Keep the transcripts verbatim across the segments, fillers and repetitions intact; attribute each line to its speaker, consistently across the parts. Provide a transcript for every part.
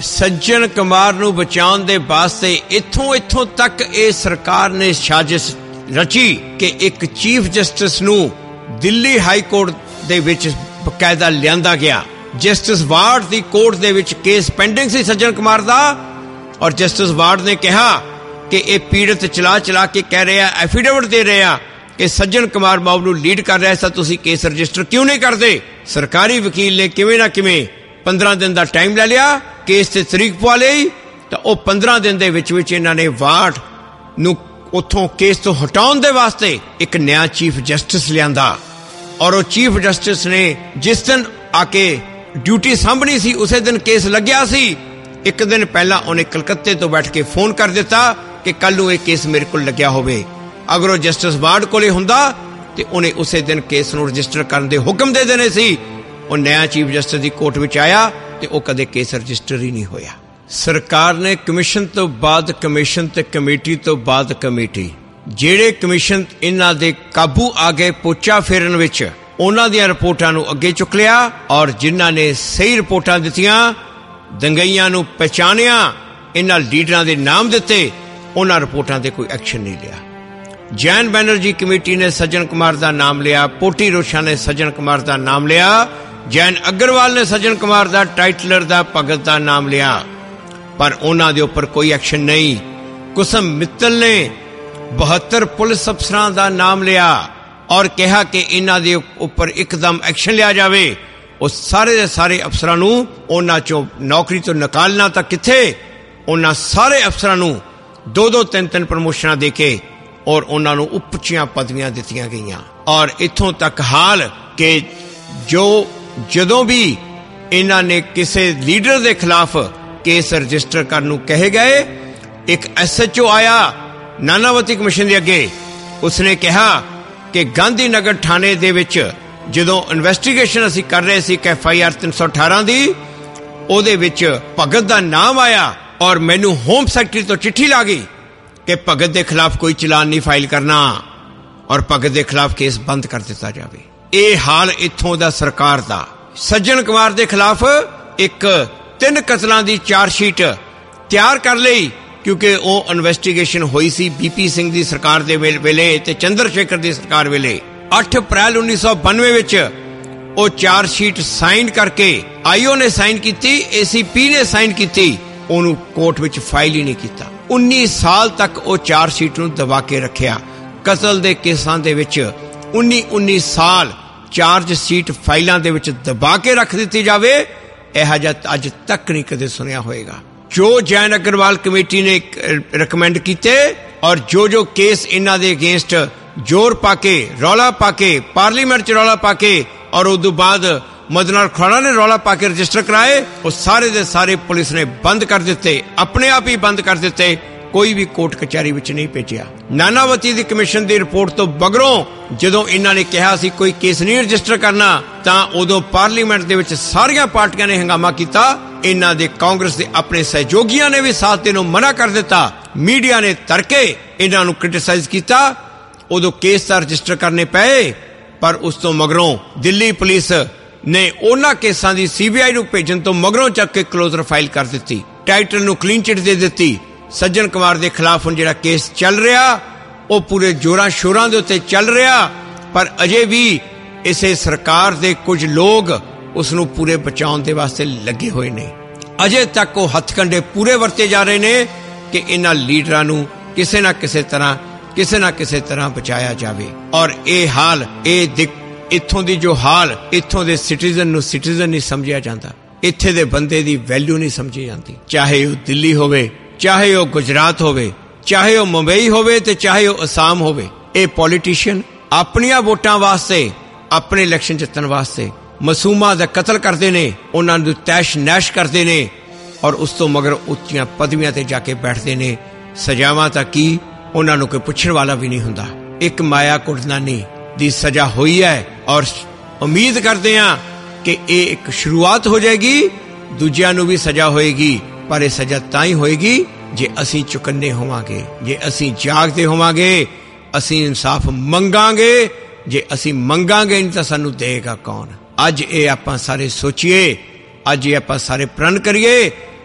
Speaker 1: ਸੱਜਣ ਕੁਮਾਰ ਨੂੰ ਬਚਾਉਣ ਦੇ ਵਾਸਤੇ ਇੱਥੋਂ ਇੱਥੋਂ ਤੱਕ ਇਹ ਸਰਕਾਰ ਨੇ ਸਾਜ਼ਿਸ਼ ਰਚੀ ਕਿ ਇੱਕ ਚੀਫ ਜਸਟਿਸ ਨੂੰ ਦਿੱਲੀ ਹਾਈ ਕੋਰਟ ਦੇ ਵਿੱਚ ਬਕਾਇਦਾ ਲਿਆਂਦਾ ਗਿਆ। ਜਸਟਿਸ ਵਾਰਡ ਦੀ ਕੋਰਟ ਦੇ ਵਿੱਚ ਕੇਸ ਪੈਂਡਿੰਗ ਸੀ ਸੱਜਣ ਕੁਮਾਰ ਦਾ, ਔਰ ਜਸਟਿਸ ਵਾਰਡ ਨੇ ਕਿਹਾ ਕਿ ਇਹ ਪੀੜਤ ਚਲਾ ਚਲਾ ਕੇ ਕਹਿ ਰਿਹਾ, ਐਫੀਡੇਵਿਟ ਦੇ ਰਿਹਾ ਕਿ ਸੱਜਣ ਕੁਮਾਰ ਮੌਬ ਨੂੰ ਲੀਡ ਕਰ ਰਿਹਾ ਸੀ, ਤੁਸੀਂ ਕੇਸ ਰਜਿਸਟਰ ਕਿਉਂ ਨਹੀਂ ਕਰਦੇ। ਸਰਕਾਰੀ ਵਕੀਲ ਨੇ ਕਿਵੇਂ ਨਾ ਕਿਵੇਂ ਪੰਦਰਾਂ ਦਿਨ ਦਾ ਟਾਈਮ ਲੈ ਲਿਆ, ਕੇਸ ਤੇ ਤਰੀਕ ਪਵਾ ਲਈ, ਤਾਂ ਉਹ ਪੰਦਰਾਂ ਦਿਨ ਦੇ ਵਿੱਚ ਵਿੱਚ ਇਹਨਾਂ ਨੇ ਵਾਰਡ ਨੂੰ ਉੱਥੋਂ ਕੇਸ ਤੋਂ ਹਟਾਉਣ ਦੇ ਵਾਸਤੇ ਇੱਕ ਨਵਾਂ ਚੀਫ ਜਸਟਿਸ ਲਿਆਂਦਾ। ਔਰ ਉਹ ਚੀਫ ਜਸਟਿਸ ਨੇ ਜਿਸ ਦਿਨ ਆ ਕੇ ਡਿਊਟੀ ਸਾਂਭਣੀ ਸੀ ਉਸੇ ਦਿਨ ਕੇਸ ਲੱਗਿਆ ਸੀ, ਇੱਕ ਦਿਨ ਪਹਿਲਾਂ ਉਹਨੇ ਕਲਕੱਤੇ ਤੋਂ ਬੈਠ ਕੇ ਫੋਨ ਕਰ ਦਿੱਤਾ ਕਿ ਕੱਲ ਨੂੰ ਇਹ ਕੇਸ ਮੇਰੇ ਕੋਲ ਲੱਗਿਆ ਹੋਵੇ। ਅਗਰ ਉਹ ਜਸਟਿਸ ਵਾਰਡ ਕੋਲੇ ਹੁੰਦਾ ਤੇ ਉਹਨੇ ਉਸੇ ਦਿਨ ਕੇਸ ਨੂੰ ਰਜਿਸਟਰ ਕਰਨ ਦੇ ਹੁਕਮ ਦੇ ਦੇਣੇ ਸੀ। ਉਹ ਨਵਾਂ ਚੀਫ ਜਸਟਿਸ ਦੀ ਕੋਰਟ ਵਿੱਚ ਆਇਆ ਤੇ ਉਹ ਕਦੇ ਕੇਸ ਰਜਿਸਟਰ ਹੀ ਨਹੀਂ ਹੋਇਆ। ਸਰਕਾਰ ਨੇ ਕਮਿਸ਼ਨ ਤੋਂ ਬਾਅਦ ਕਮਿਸ਼ਨ ਤੇ ਕਮੇਟੀ ਤੋਂ ਬਾਅਦ ਕਮੇਟੀ, ਜਿਹੜੇ ਕਮਿਸ਼ਨ ਇਹਨਾਂ ਦੇ ਕਾਬੂ ਆ ਗਏ ਪੋਚਾ ਫੇਰਨ ਵਿੱਚ, ਉਹਨਾਂ ਦੀਆਂ ਰਿਪੋਰਟਾਂ ਨੂੰ ਅੱਗੇ ਚੁੱਕ ਲਿਆ, ਔਰ ਜਿਨ੍ਹਾਂ ਨੇ ਸਹੀ ਰਿਪੋਰਟਾਂ ਦਿੱਤੀਆਂ, ਦੰਗਈਆਂ ਨੂੰ ਪਹਿਚਾਣਿਆ, ਇਹਨਾਂ ਲੀਡਰਾਂ ਦੇ ਨਾਮ ਦਿੱਤੇ, ਉਹਨਾਂ ਰਿਪੋਰਟਾਂ ਤੇ ਕੋਈ ਐਕਸ਼ਨ ਨਹੀਂ ਲਿਆ। ਜੈਨ ਬੈਨਰਜੀ ਕਮੇਟੀ ਨੇ ਸੱਜਣ ਕੁਮਾਰ ਦਾ ਨਾਮ ਲਿਆ, ਪੋਟੀ ਰੋਸ਼ਾ ਨੇ ਸੱਜਣ ਕੁਮਾਰ ਦਾ ਨਾਮ ਲਿਆ, ਜੈਨ ਅਗਰਵਾਲ ਨੇ ਸੱਜਣ ਕੁਮਾਰ ਦਾ, ਟਾਈਟਲਰ ਦਾ, ਭਗਤ ਦਾ ਨਾਮ ਲਿਆ, ਪਰ ਉਹਨਾਂ ਦੇ ਉੱਪਰ ਕੋਈ ਐਕਸ਼ਨ ਨਹੀਂ। ਕੁਸਮ ਮਿੱਤਲ ਨੇ ਬਹੱਤਰ ਪੁਲਿਸ ਅਫਸਰਾਂ ਦਾ ਨਾਮ ਲਿਆ ਔਰ ਕਿਹਾ ਕਿ ਇਹਨਾਂ ਦੇ ਉੱਪਰ ਇੱਕਦਮ ਐਕਸ਼ਨ ਲਿਆ ਜਾਵੇ। ਉਹ ਸਾਰੇ ਦੇ ਸਾਰੇ ਅਫਸਰਾਂ ਨੂੰ ਉਹਨਾਂ ਚੋਂ ਨੌਕਰੀ ਤੋਂ ਨਿਕਾਲਣਾ ਤਾਂ ਕਿੱਥੇ, ਉਹਨਾਂ ਸਾਰੇ ਅਫਸਰਾਂ ਨੂੰ ਦੋ ਦੋ ਤਿੰਨ ਤਿੰਨ ਪ੍ਰਮੋਸ਼ਨਾਂ ਦੇ ਕੇ ਔਰ ਉਹਨਾਂ ਨੂੰ ਉੱਚੀਆਂ ਪਦਵੀਆਂ ਦਿੱਤੀਆਂ ਗਈਆਂ। ਔਰ ਇੱਥੋਂ ਤੱਕ ਹਾਲ ਕਿ ਜੋ ਜਦੋਂ ਵੀ ਇਹਨਾਂ ਨੇ ਕਿਸੇ ਲੀਡਰ ਦੇ ਖਿਲਾਫ ਕੇਸ ਰਜਿਸਟਰ ਕਰਨ ਨੂੰ ਕਹੇ ਗਏ, ਇੱਕ ਐਸ ਐਚ ਓ ਆਇਆ ਨਾਨਾਵਤੀ ਕਮਿਸ਼ਨ ਦੇ ਅੱਗੇ, ਉਸਨੇ ਕਿਹਾ ਕਿ ਗਾਂਧੀ ਨਗਰ ਥਾਣੇ ਦੇ ਵਿੱਚ ਜਦੋਂ ਇਨਵੈਸਟੀਗੇਸ਼ਨ ਅਸੀਂ ਕਰ ਰਹੇ ਸੀ ਐਫ ਆਈ ਆਰ ਤਿੰਨ ਸੌ ਅਠਾਰਾਂ ਦੀ, ਉਹਦੇ ਵਿੱਚ ਭਗਤ ਦਾ ਨਾਮ ਆਇਆ ਔਰ ਮੈਨੂੰ ਹੋਮ ਸੈਕਟਰੀ ਤੋਂ ਚਿੱਠੀ ਲਾ ਗਈ ਕਿ ਭਗਤ ਦੇ ਖਿਲਾਫ ਕੋਈ ਚਲਾਨ ਨਹੀਂ ਫਾਈਲ ਕਰਨਾ ਔਰ ਭਗਤ ਦੇ ਖਿਲਾਫ ਕੇਸ ਬੰਦ ਕਰ ਦਿੱਤਾ ਜਾਵੇ। ਇਹ ਹਾਲ ਇੱਥੋਂ ਦਾ ਸਰਕਾਰ ਦਾ। ਸੱਜਣ ਕੁਮਾਰ ਦੇ ਖਿਲਾਫ ਇੱਕ ਤਿੰਨ ਕਤਲਾਂ ਦੀ ਚਾਰਜ ਸ਼ੀਟ ਤਿਆਰ ਕਰ ਲਈ, ਕਿਉਂਕਿ ਉਹ ਇਨਵੈਸਟੀਗੇਸ਼ਨ ਹੋਈ ਸੀ ਬੀਪੀ ਸਿੰਘ ਦੀ ਸਰਕਾਰ ਦੇ ਵੇਲੇ ਤੇ ਚੰਦਰ ਸ਼ੇਖਰ ਦੀ ਸਰਕਾਰ ਵੇਲੇ। ਅੱਠ ਅਪ੍ਰੈਲ ਉੱਨੀ ਸੌ ਬਾਨਵੇਂ ਵਿੱਚ ਉਹ ਚਾਰਜ ਸ਼ੀਟ ਸਾਈਨ ਕਰਕੇ ਆਈਓ ਨੇ ਸਾਈਨ ਕੀਤੀ, ਏ ਸੀ ਪੀ ਨੇ ਸਾਈਨ ਕੀਤੀ, ਉਹਨੂੰ ਕੋਰਟ ਵਿੱਚ ਫਾਈਲ ਹੀ ਨਹੀਂ ਕੀਤਾ। ਉੱਨੀ ਸਾਲ ਤੱਕ ਉਹ ਚਾਰਜ ਸ਼ੀਟ ਨੂੰ ਦਬਾ ਕੇ ਰੱਖਿਆ। ਕਤਲ ਦੇ ਕੇਸਾਂ ਦੇ ਵਿੱਚ ਉੱਨੀ ਉੱਨੀ ਸਾਲ ਚਾਰਜ ਸ਼ੀਟ ਫਾਈਲਾਂ ਦੇ ਵਿੱਚ ਦਬਾ ਕੇ ਰੱਖ ਦਿੱਤੀ ਜਾਵੇ, ਇਹੋ ਜਿਹਾ ਅੱਜ ਤੱਕ ਨਹੀਂ ਕਦੇ ਸੁਣਿਆ ਹੋਏਗਾ। ਜੋ ਜੈਨ ਅਗਰਵਾਲ ਕਮੇਟੀ ਨੇ ਰਿਕਮੈਂਡ ਕੀਤੇ ਔਰ ਜੋ ਜੋ ਕੇਸ ਇਹਨਾਂ ਦੇ ਅਗੇਂਸਟ ਜ਼ੋਰ ਪਾ ਕੇ, ਰੌਲਾ ਪਾ ਕੇ, ਪਾਰਲੀਮੈਂਟ 'ਚ ਰੌਲਾ ਪਾ ਕੇ ਔਰ ਉਦੋਂ ਬਾਅਦ ਮਦਨ ਖੁਰਾਣਾ ਨੇ ਰੌਲਾ ਪਾ ਕੇ ਰਜਿਸਟਰ ਕਰਾਏ, ਉਹ ਸਾਰੇ ਦੇ ਸਾਰੇ ਪੁਲਿਸ ਨੇ ਬੰਦ ਕਰ ਦਿੱਤੇ, ਆਪਣੇ ਆਪ ਹੀ ਬੰਦ ਕਰ ਦਿੱਤੇ, ਕੋਈ ਵੀ ਕੋਰਟ ਕਚਹਿਰੀ ਵਿੱਚ ਨਹੀਂ ਭੇਜਿਆ। ਨਾਨਾਵਤੀ ਦੀ ਕਮਿਸ਼ਨ ਦੀ ਰਿਪੋਰਟ ਤੋਂ ਬਗਰੋਂ ਜਦੋਂ ਇਹਨਾਂ ਨੇ ਕਿਹਾ ਸੀ ਕੋਈ ਕੇਸ ਨਹੀਂ ਰਜਿਸਟਰ ਕਰਨਾ, ਤਾਂ ਉਦੋਂ ਪਾਰਲੀਮੈਂਟ ਦੇ ਵਿੱਚ ਸਾਰੀਆਂ ਪਾਰਟੀਆਂ ਨੇ ਹੰਗਾਮਾ ਕੀਤਾ। ਇਹਨਾਂ ਦੇ ਕਾਂਗਰਸ ਦੇ ਆਪਣੇ ਸਹਿਯੋਗੀਆਂ ਨੇ ਵੀ ਸਾਥ ਦੇਣ ਨੂੰ ਮਨਾ ਕਰ ਦਿੱਤਾ। ਮੀਡੀਆ ਨੇ ਧਰਕੇ ਇਹਨਾਂ ਨੂੰ ਕ੍ਰਿਟਿਸਾਈਜ਼ ਕੀਤਾ। ਉਦੋਂ ਕੇਸ ਤਾਂ ਰਜਿਸਟਰ ਕਰਨੇ ਪਏ, ਪਰ ਉਸ ਤੋਂ ਮਗਰੋਂ ਦਿੱਲੀ ਪੁਲਿਸ ਨੇ ਉਹਨਾਂ ਕੇਸਾਂ ਦੀ ਸੀ ਬੀ ਆਈ ਨੂੰ ਭੇਜਣ ਤੋਂ ਮਗਰੋਂ ਚੱਕ ਕੇ ਕਲੋਜ਼ਰ ਫਾਈਲ ਕਰ ਦਿੱਤੀ, ਟਾਈਟਲ ਨੂੰ ਕਲੀਨ ਚਿੱਟ ਦੇ ਦਿੱਤੀ। ਸੱਜਣ ਕੁਮਾਰ ਦੇ ਖਿਲਾਫ ਹੁਣ ਜਿਹੜਾ ਕੇਸ ਚੱਲ ਰਿਹਾ ਉਹ ਪੂਰੇ ਜੋਰਾਂ ਸ਼ੋਰਾਂ ਦੇ ਉੱਤੇ ਚੱਲ ਰਿਹਾ, ਪਰ ਅਜੇ ਵੀ ਇਸੇ ਸਰਕਾਰ ਦੇ ਕੁਝ ਲੋਕ ਉਸ ਨੂੰ ਪੂਰੇ ਬਚਾਉਣ ਦੇ ਵਾਸਤੇ ਲੱਗੇ ਹੋਏ ਨੇ। ਅਜੇ ਤੱਕ ਉਹ ਹੱਥਕੰਡੇ ਪੂਰੇ ਵਰਤੇ ਜਾ ਰਹੇ ਨੇ ਕਿ ਇਹਨਾਂ ਲੀਡਰਾਂ ਨੂੰ ਕਿਸੇ ਨਾ ਕਿਸੇ ਤਰ੍ਹਾਂ ਕਿਸੇ ਨਾ ਕਿਸੇ ਤਰ੍ਹਾਂ ਬਚਾਇਆ ਜਾਵੇ। ਔਰ ਇਹ ਹਾਲ, ਇਹ ਇੱਥੋਂ ਦੀ ਜੋ ਹਾਲ, ਇੱਥੋਂ ਦੇ ਸਿਟੀਜ਼ਨ ਨੂੰ ਸਿਟੀਜ਼ਨ ਨਹੀਂ ਸਮਝਿਆ ਜਾਂਦਾ, ਇੱਥੇ ਦੇ ਬੰਦੇ ਦੀ ਵੈਲਿਊ ਨਹੀਂ ਸਮਝੀ ਜਾਂਦੀ, ਚਾਹੇ ਉਹ ਦਿੱਲੀ ਹੋਵੇ, ਚਾਹੇ ਉਹ ਗੁਜਰਾਤ ਹੋਵੇ, ਚਾਹੇ ਉਹ ਮੁੰਬਈ ਹੋਵੇ ਤੇ ਚਾਹੇ ਉਹ ਅਸਾਮ ਹੋਵੇ। ਇਹ ਪੋਲੀਟੀਸ਼ੀਅਨ ਆਪਣੀਆਂ ਵੋਟਾਂ ਵਾਸਤੇ, ਆਪਣੇ ਇਲੈਕਸ਼ਨ ਜਿੱਤਣ ਵਾਸਤੇ ਮਾਸੂਮਾਂ ਦਾ ਕਤਲ ਕਰਦੇ ਨੇ, ਉਹਨਾਂ ਨੂੰ ਤੈਸ਼ ਨੈਸ਼ ਕਰਦੇ ਨੇ ਔਰ ਉਸ ਤੋਂ ਮਗਰ ਉੱਚੀਆਂ ਪਦਵੀਆਂ ਤੇ ਜਾ ਕੇ ਬੈਠਦੇ ਨੇ। ਸਜ਼ਾਵਾਂ ਤਾਂ ਕੀ, ਉਹਨਾਂ ਨੂੰ ਕੋਈ ਪੁੱਛਣ ਵਾਲਾ ਵੀ ਨਹੀਂ ਹੁੰਦਾ। ਇੱਕ ਮਾਇਆ ਕੁੜਨਾਨੀ ਦੀ ਸਜ਼ਾ ਹੋਈ ਹੈ ਔਰ ਉਮੀਦ ਕਰਦੇ ਹਾਂ ਕਿ ਇਹ ਇੱਕ ਸ਼ੁਰੂਆਤ ਹੋ ਜਾਏਗੀ, ਦੂਜਿਆਂ ਨੂੰ ਵੀ ਸਜ਼ਾ ਹੋਏਗੀ, ਪਰ ਇਹ ਸਜ਼ਾ ਤਾਂ ਹੀ ਹੋਏਗੀ ਜੇ ਅਸੀਂ ਚੁਕੰਨੇ ਹੋਵਾਂਗੇ, ਜੇ ਅਸੀਂ ਜਾਗਦੇ ਹੋਵਾਂਗੇ, ਅਸੀਂ ਇਨਸਾਫ ਮੰਗਾਂਗੇ। ਜੇ ਅਸੀਂ ਮੰਗਾਂਗੇ ਨਹੀਂ ਤਾਂ ਸਾਨੂੰ ਦੇਗਾ ਕੌਣ? ਅੱਜ ਇਹ ਆਪਾਂ ਸਾਰੇ ਸੋਚੀਏ, ਅੱਜ ਇਹ ਆਪਾਂ ਸਾਰੇ ਪ੍ਰਣ ਕਰੀਏ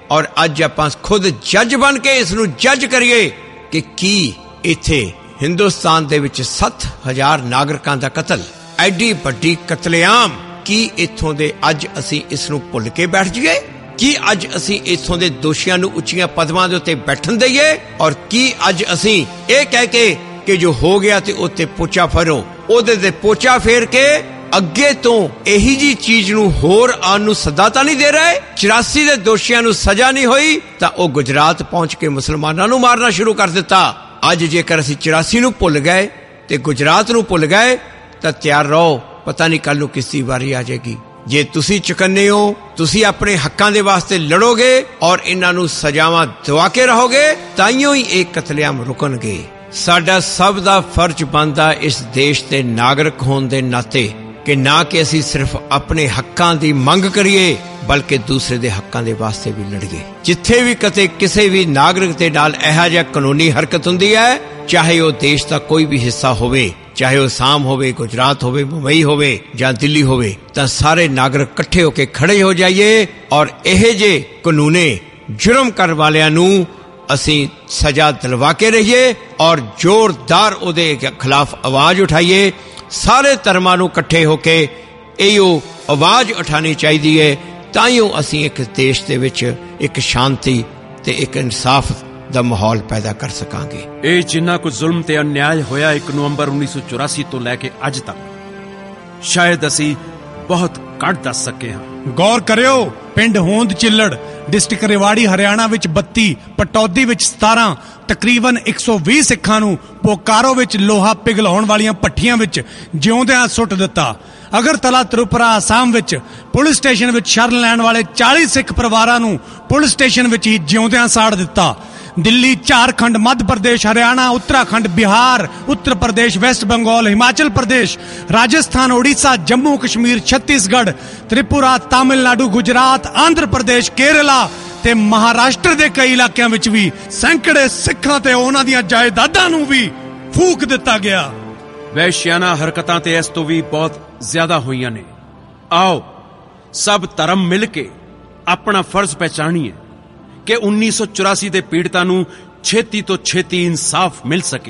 Speaker 1: ਔਰ ਅੱਜ ਆਪਾਂ ਖੁਦ ਜੱਜ ਬਣ ਕੇ ਇਸ ਨੂੰ ਜੱਜ ਕਰੀਏ ਕਿ ਕੀ ਇੱਥੇ ਹਿੰਦੁਸਤਾਨ ਦੇ ਵਿੱਚ ਸੱਤ ਹਜ਼ਾਰ ਨਾਗਰਿਕਾਂ ਦਾ ਕਤਲ, ਐਡੀ ਵੱਡੀ ਕਤਲੇਆਮ, ਕੀ ਇੱਥੋਂ ਦੇ ਅੱਜ ਅਸੀਂ ਇਸ ਨੂੰ ਭੁੱਲ ਕੇ ਬੈਠ ਜਾਈਏ? ਕੀ ਅੱਜ ਅਸੀਂ ਇੱਥੋਂ ਦੇ ਦੋਸ਼ੀਆਂ ਨੂੰ ਉੱਚੀਆਂ ਪਦਵਾਂ ਦੇ ਉੱਤੇ ਬੈਠਣ ਦਈਏ? ਔਰ ਕੀ ਅੱਜ ਅਸੀਂ ਇਹ ਕਹਿ ਕੇ ਕਿ ਜੋ ਹੋ ਗਿਆ ਤੇ ਉੱਤੇ ਪੋਚਾ ਫੇਰੋ, ਉਹਦੇ ਤੇ ਪੋਚਾ ਫੇਰ ਕੇ ਅੱਗੇ ਤੋਂ ਇਹੀ ਜੀ ਚੀਜ਼ ਨੂੰ ਹੋਰ ਆਉਣ ਨੂੰ ਸੱਦਾ ਤਾਂ ਨਹੀਂ ਦੇ ਰਹੇ? ਚੁਰਾਸੀ ਦੇ ਦੋਸ਼ੀਆਂ ਨੂੰ ਸਜ਼ਾ ਨਹੀਂ ਹੋਈ ਤਾਂ ਉਹ ਗੁਜਰਾਤ ਪਹੁੰਚ ਕੇ ਮੁਸਲਮਾਨਾਂ ਨੂੰ ਮਾਰਨਾ ਸ਼ੁਰੂ ਕਰ ਦਿੱਤਾ। ਅੱਜ ਜੇਕਰ ਅਸੀਂ ਚੁਰਾਸੀ ਨੂੰ ਭੁੱਲ ਗਏ ਤੇ ਗੁਜਰਾਤ ਨੂੰ ਭੁੱਲ ਗਏ ਤਾਂ ਤਿਆਰ ਰਹੋ, ਪਤਾ ਨਹੀਂ ਕੱਲ ਨੂੰ ਕਿਸ ਦੀ ਵਾਰੀ ਆ ਜਾਏਗੀ। ਜੇ ਤੁਸੀਂ ਚੁਕੰਨੇ ਹੋ, ਤੁਸੀਂ ਆਪਣੇ ਹੱਕਾਂ ਦੇ ਵਾਸਤੇ ਲੜੋਗੇ ਔਰ ਇਹਨਾਂ ਨੂੰ ਸਜ਼ਾਵਾਂ ਦਵਾ ਕੇ ਰਹੋਗੇ, ਤਾਈਓ ਹੀ ਇਹ ਕਤਲੇਆਮ ਰੁਕਣਗੇ। ਸਾਡਾ ਸਭ ਦਾ ਫਰਜ਼ ਬਣਦਾ ਇਸ ਦੇਸ਼ ਦੇ ਨਾਗਰਿਕ ਹੋਣ ਦੇ ਨਾਤੇ ਕਿ ਨਾ ਕਿ ਅਸੀਂ ਸਿਰਫ ਆਪਣੇ ਹੱਕਾਂ ਦੀ ਮੰਗ ਕਰੀਏ ਬਲਕਿ ਦੂਸਰੇ ਦੇ ਹੱਕਾਂ ਦੇ ਵਾਸਤੇ ਵੀ ਲੜੀਏ। ਜਿੱਥੇ ਵੀ ਕਿਤੇ ਕਿਸੇ ਵੀ ਨਾਗਰਿਕ ਦੇ ਨਾਲ ਇਹੋ ਜਿਹਾ ਕਾਨੂੰਨੀ ਹਰਕਤ ਹੁੰਦੀ ਹੈ, ਚਾਹੇ ਉਹ ਦੇਸ਼ ਦਾ ਕੋਈ ਵੀ ਹਿੱਸਾ ਹੋਵੇ, ਚਾਹੇ ਉਹ ਸਾਮ ਹੋਵੇ, ਗੁਜਰਾਤ ਹੋਵੇ, ਮੁੰਬਈ ਹੋਵੇ ਜਾਂ ਦਿੱਲੀ ਹੋਵੇ, ਤਾਂ ਸਾਰੇ ਨਾਗਰਿਕ ਇਕੱਠੇ ਹੋ ਕੇ ਖੜੇ ਹੋ ਜਾਈਏ ਔਰ ਇਹ ਜੇ ਕਾਨੂੰਨੇ ਜੁਰਮ ਕਰਨ ਵਾਲਿਆਂ ਨੂੰ ਅਸੀਂ ਸਜ਼ਾ ਦਿਲਵਾ ਕੇ ਰਹੀਏ ਔਰ ਜ਼ੋਰਦਾਰ ਉਹਦੇ ਖਿਲਾਫ ਆਵਾਜ਼ ਉਠਾਈਏ। ਸਾਰੇ ਧਰਮਾਂ ਨੂੰ ਇਕੱਠੇ ਹੋ ਕੇ ਇਹੋ ਆਵਾਜ਼ ਉਠਾਉਣੀ ਚਾਹੀਦੀ ਹੈ, ਤਾਂ ਹੀ ਅਸੀਂ ਇੱਕ ਦੇਸ਼ ਦੇ ਵਿੱਚ ਇੱਕ ਸ਼ਾਂਤੀ ਤੇ ਇੱਕ ਇਨਸਾਫ ਦਾ ਮਾਹੌਲ ਪੈਦਾ ਕਰ ਸਕਾਂਗੇ।
Speaker 2: ਇਹ ਜਿੰਨਾ ਕੁ ਜ਼ੁਲਮ ਤੇ ਅਨਿਆਏ ਹੋਇਆ ਇੱਕ ਨਵੰਬਰ ਉੱਨੀ ਸੌ ਚੁਰਾਸੀ ਤੋਂ ਲੈ ਕੇ ਅੱਜ ਤੱਕ, ਸ਼ਾਇਦ ਅਸੀਂ ਬਹੁਤ ਘੱਟ ਦੱਸ ਸਕੇ ਹਾਂ।
Speaker 3: ਗੌਰ ਕਰਿਓ, ਪਿੰਡ ਹੋਂਦ ਚਿੱਲੜ, ਡਿਸਟ੍ਰਿਕਟ ਰੇਵਾੜੀ, ਹਰਿਆਣਾ ਵਿੱਚ ਬੱਤੀ, ਪਟੌਦੀ ਵਿੱਚ ਸਤਾਰਾਂ, ਤਕਰੀਬਨ ਇੱਕ ਸੌ ਵੀਹ ਸਿੱਖਾਂ ਨੂੰ ਬੋਕਾਰੋ ਵਿੱਚ ਲੋਹਾ ਪਿਘਲਾਉਣ ਵਾਲੀਆਂ ਭੱਠੀਆਂ ਵਿੱਚ ਜਿਉਂਦਿਆਂ ਸੁੱਟ ਦਿੱਤਾ। ਅਗਰਤਲਾ, ਤ੍ਰਿਪੁਰਾ, ਆਸਾਮ ਵਿੱਚ ਪੁਲਿਸ ਸਟੇਸ਼ਨ ਵਿੱਚ ਸ਼ਰਨ ਲੈਣ ਵਾਲੇ ਚਾਲੀ ਸਿੱਖ ਪਰਿਵਾਰਾਂ ਨੂੰ ਪੁਲਿਸ ਸਟੇਸ਼ਨ ਵਿੱਚ ਹੀ ਜਿਉਂਦਿਆਂ ਸਾੜ ਦਿੱਤਾ। ਦਿੱਲੀ, ਝਾਰਖੰਡ, ਮੱਧ ਪ੍ਰਦੇਸ਼, ਹਰਿਆਣਾ, ਉੱਤਰਾਖੰਡ, ਬਿਹਾਰ, ਉੱਤਰ ਪ੍ਰਦੇਸ਼, ਵੈਸਟ ਬੰਗਾਲ, ਹਿਮਾਚਲ ਪ੍ਰਦੇਸ਼, ਰਾਜਸਥਾਨ, ਉੜੀਸਾ, ਜੰਮੂ ਕਸ਼ਮੀਰ, ਛੱਤੀਸਗੜ੍ਹ, ਤ੍ਰਿਪੁਰਾ, ਤਾਮਿਲਨਾਡੂ, ਗੁਜਰਾਤ, ਆਂਧਰ ਪ੍ਰਦੇਸ਼, ਕੇਰਲਾ ਤੇ ਮਹਾਰਾਸ਼ਟਰ ਦੇ ਕਈ ਇਲਾਕਿਆਂ ਵਿੱਚ ਵੀ ਸੈਂਕੜੇ ਸਿੱਖਾਂ ਤੇ ਉਹਨਾਂ ਦੀਆਂ ਜਾਇਦਾਦਾਂ ਨੂੰ ਵੀ ਫੂਕ ਦਿੱਤਾ ਗਿਆ।
Speaker 2: ਵੈਸ਼ਿਆਨਾ ਹਰਕਤਾਂ ਤੇ ਇਸ ਤੋਂ ਵੀ ਬਹੁਤ ਜ਼ਿਆਦਾ ਹੋਈਆਂ ਨੇ। ਆਓ ਸਭ ਧਰਮ ਮਿਲ ਕੇ ਆਪਣਾ ਫਰਜ਼ ਪਹਿਚਾਣੀਏ ਕਿ ਉੱਨੀ ਸੌ ਚੁਰਾਸੀ ਦੇ ਪੀੜਤਾਂ ਨੂੰ ਛੇਤੀ ਤੋਂ ਛੇਤੀ ਇਨਸਾਫ ਮਿਲ ਸਕੇ।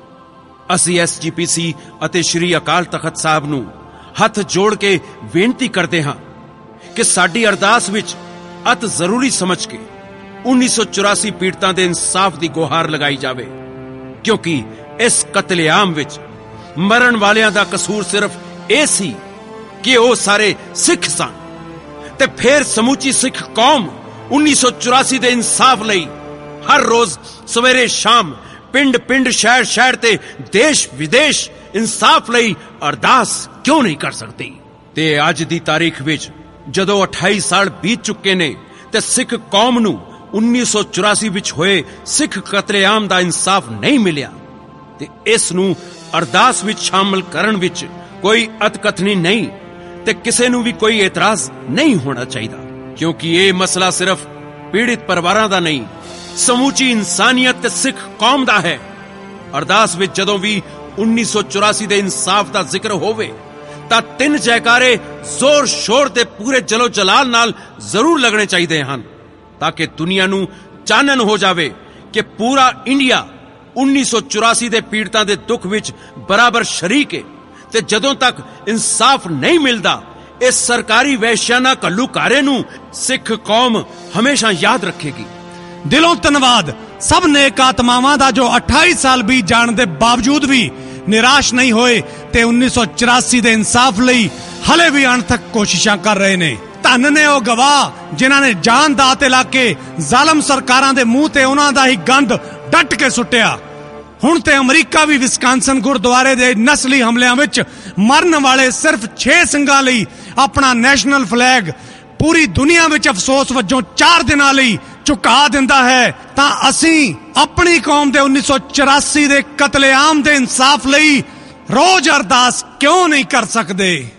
Speaker 2: ਅਸੀਂ ਐਸ ਜੀ ਪੀ ਸੀ ਅਤੇ ਸ਼੍ਰੀ ਅਕਾਲ ਤਖਤ ਸਾਹਿਬ ਨੂੰ ਹੱਥ ਜੋੜ ਕੇ ਬੇਨਤੀ ਕਰਦੇ ਹਾਂ ਕਿ ਸਾਡੀ ਅਰਦਾਸ ਵਿੱਚ ਅਤ ਜ਼ਰੂਰੀ ਸਮਝ ਕੇ ਉੱਨੀ ਸੌ ਚੁਰਾਸੀ ਪੀੜਤਾਂ ਦੇ ਇਨਸਾਫ ਦੀ ਗੁਹਾਰ ਲਗਾਈ ਜਾਵੇ, ਕਿਉਂਕਿ ਇਸ ਕਤਲੇਆਮ ਵਿੱਚ ਮਰਨ ਵਾਲਿਆਂ ਦਾ ਕਸੂਰ ਸਿਰਫ ਇਹ ਸੀ ਕਿ ਉਹ ਸਾਰੇ ਸਿੱਖ ਸਨ ਤੇ ਫਿਰ ਸਮੁੱਚੀ ਸਿੱਖ ਕੌਮ ਉੱਨੀ ਸੌ ਚੁਰਾਸੀ ਦੇ ਇਨਸਾਫ ਲਈ ਹਰ ਰੋਜ਼ ਸਵੇਰੇ ਸ਼ਾਮ ਪਿੰਡ ਪਿੰਡ ਸ਼ਹਿਰ ਸ਼ਹਿਰ ਤੇ ਦੇਸ਼ ਵਿਦੇਸ਼ ਇਨਸਾਫ ਲਈ ਅਰਦਾਸ ਕਿਉਂ ਨਹੀਂ ਕਰ ਸਕਦੀ? ਤੇ ਅੱਜ ਦੀ ਤਾਰੀਖ ਵਿੱਚ ਜਦੋਂ ਅਠਾਈ ਸਾਲ ਬੀਤ ਚੁੱਕੇ ਨੇ ਤੇ ਸਿੱਖ ਕੌਮ ਨੂੰ ਉੱਨੀ ਸੌ ਚੁਰਾਸੀ ਵਿੱਚ ਹੋਏ ਸਿੱਖ ਕਤਲੇਆਮ ਦਾ ਇਨਸਾਫ ਨਹੀਂ ਮਿਲਿਆ ਤੇ ਇਸ ਨੂੰ ਅਰਦਾਸ ਵਿੱਚ ਸ਼ਾਮਲ ਕਰਨ ਵਿੱਚ ਕੋਈ ਅਤਕਥਨੀ ਨਹੀਂ ਤੇ ਕਿਸੇ ਨੂੰ ਵੀ ਕੋਈ ਇਤਰਾਜ਼ ਨਹੀਂ ਹੋਣਾ ਚਾਹੀਦਾ, ਕਿਉਂਕਿ ਇਹ ਮਸਲਾ ਸਿਰਫ ਪੀੜਿਤ ਪਰਿਵਾਰਾਂ ਦਾ ਨਹੀਂ, ਸਮੂਚੀ ਇਨਸਾਨੀਅਤ ਤੇ ਸਿੱਖ ਕੌਮ ਦਾ ਹੈ। ਅਰਦਾਸ ਵਿੱਚ ਜਦੋਂ ਵੀ ਉੱਨੀ ਸੌ ਚੁਰਾਸੀ ਦੇ ਇਨਸਾਫ ਦਾ ਜ਼ਿਕਰ ਹੋਵੇ ਤਾਂ ਤਿੰਨ ਜੈਕਾਰੇ ਜ਼ੋਰ ਸ਼ੋਰ ਤੇ ਪੂਰੇ ਜਲੋ ਜਲਾਲ ਨਾਲ ਜ਼ਰੂਰ ਲੱਗਣੇ ਚਾਹੀਦੇ ਹਨ, ਤਾਂ ਕਿ ਦੁਨੀਆ ਨੂੰ ਚਾਨਣ ਹੋ ਜਾਵੇ ਕਿ ਪੂਰਾ ਇੰਡੀਆ ਉੱਨੀ ਸੌ ਚੁਰਾਸੀ ਦੇ ਪੀੜਤਾਂ ਦੇ ਦੁੱਖ ਵਿੱਚ ਬਰਾਬਰ ਸ਼ਰੀਕ ਹੈ। ਤੇ ਜਦੋਂ ਤੱਕ ਇਨਸਾਫ ਨਹੀਂ ਮਿਲਦਾ, ਇਸ ਸਰਕਾਰੀ ਵੈਸ਼ਿਆਨਾ ਘੱਲੂਘਾਰੇ ਨੂੰ ਸਿੱਖ ਕੌਮ ਹਮੇਸ਼ਾ ਯਾਦ ਰੱਖੇਗੀ।
Speaker 3: ਦਿਲੋਂ ਧੰਨਵਾਦ ਸਭ ਨੇਕ ਆਤਮਾਵਾਂ ਦਾ ਜੋ ਅਠਾਈ ਸਾਲ ਬੀਤ ਜਾਣ ਦੇ ਬਾਵਜੂਦ ਵੀ ਨਿਰਾਸ਼ ਨਹੀਂ ਹੋਏ ਤੇ ਉੱਨੀ ਸੌ ਚੁਰਾਸੀ ਦੇ ਇਨਸਾਫ ਲਈ ਹਲੇ ਵੀ ਅਣਥੱਕ ਕੋਸ਼ਿਸ਼ਾਂ ਕਰ ਰਹੇ ਨੇ। ਧੰਨ ਨੇ ਉਹ ਗਵਾਹ ਜਿਨ੍ਹਾਂ ਨੇ ਜਾਨ ਦਾਅ ਤੇ ਲਾ ਕੇ ਜ਼ਾਲਮ ਸਰਕਾਰਾਂ ਦੇ ਮੂੰਹ ਤੇ ਉਹਨਾਂ ਦਾ ਹੀ ਗੰਦ ਡੱਟ ਕੇ ਸੁੱਟਿਆ। ਹੁਣ ਤੇ ਅਮਰੀਕਾ ਵੀ ਵਿਸਕਾਂਸਨ ਗੁਰਦੁਆਰੇ ਦੇ ਨਸਲੀ ਹਮਲਿਆਂ ਵਿੱਚ ਮਰਨ ਵਾਲੇ ਸਿਰਫ ਛੇ ਸਿੰਘਾਂ ਲਈ ਆਪਣਾ ਨੈਸ਼ਨਲ ਫਲੈਗ ਪੂਰੀ ਦੁਨੀਆ ਵਿੱਚ ਅਫਸੋਸ ਵਜੋਂ ਚਾਰ ਦਿਨਾਂ ਲਈ ਝੁਕਾ ਦਿੰਦਾ ਹੈ, ਤਾਂ ਅਸੀਂ ਆਪਣੀ ਕੌਮ ਦੇ ਉੱਨੀ ਸੌ ਚੁਰਾਸੀ ਦੇ ਕਤਲੇਆਮ ਦੇ ਇਨਸਾਫ ਲਈ ਰੋਜ਼ ਅਰਦਾਸ ਕਿਉਂ ਨਹੀਂ ਕਰ ਸਕਦੇ?